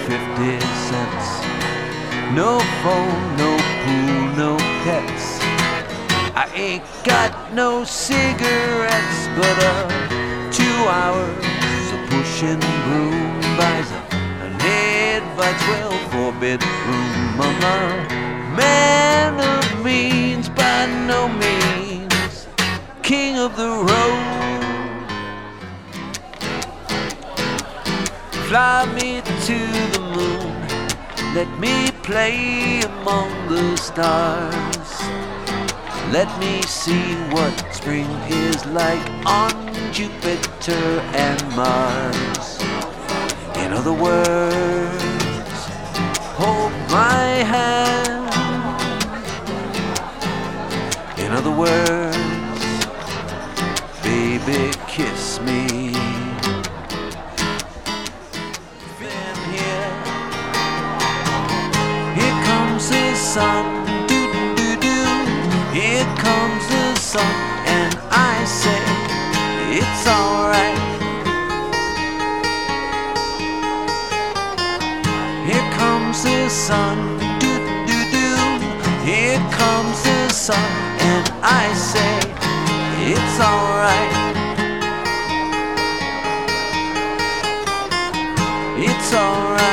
50 cents. No phone, no pool, no pets. I ain't got no cigarettes, but 2 hours of pushing broom buys an 8x12 4-bedroom. I'm a man of means, by no means king of the road. Fly me to the moon, let me play among the stars. Let me see what spring is like on Jupiter and Mars. In other words, hold my hand. In other words, baby, kiss me. Here comes the sun, doo-doo-doo. Here comes the sun, and I say it's alright. Here comes the sun, doo-doo-doo. Here comes the sun, and I say it's alright. It's alright.